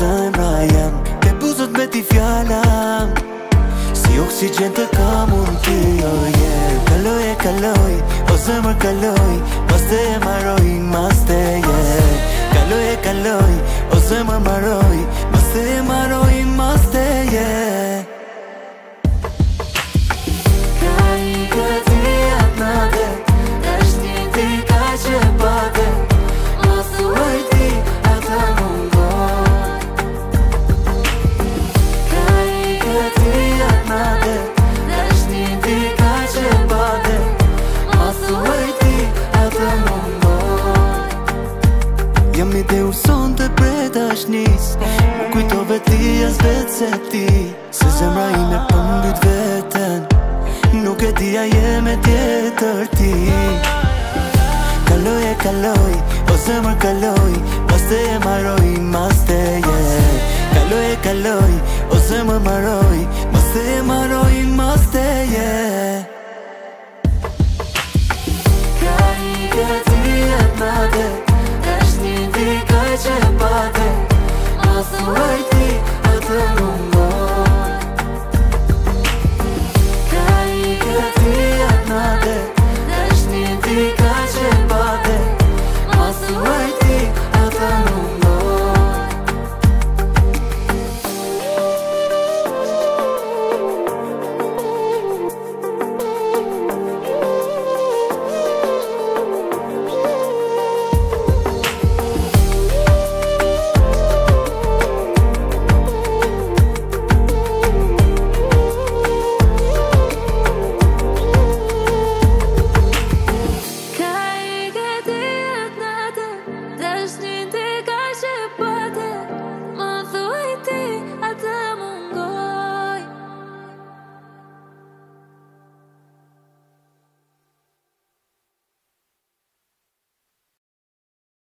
zemra jem Te buzët me ti fjallam Si oksigen të kam unë ty, oh yeah Kaloj e kaloj, o zemër kaloj Mas te e maroj, mas te yeah Kaloj e kaloj, o zemër maroj Mas te e maroj, mas te yeah Ka I këti atë nate është një ti ka që pate Mos thuaj ti ata mungon Ka I këti atë nate është një ti ka që pate Mos thuaj ti ata mungon Jam I te uson të preta shnis Mu kujtove ti as vetë se ti Se zemra ime pëmbyt veten Nuk e dia jeme tjetër ti Kaloj e kaloj, o zemër kaloj Mas te e maroj, mas te yeah Kaloj e kaloj, o zemër maroj Mas te e maroj, mas te yeah Ka I këti atë nate është një ti ka që pate Mos thuaj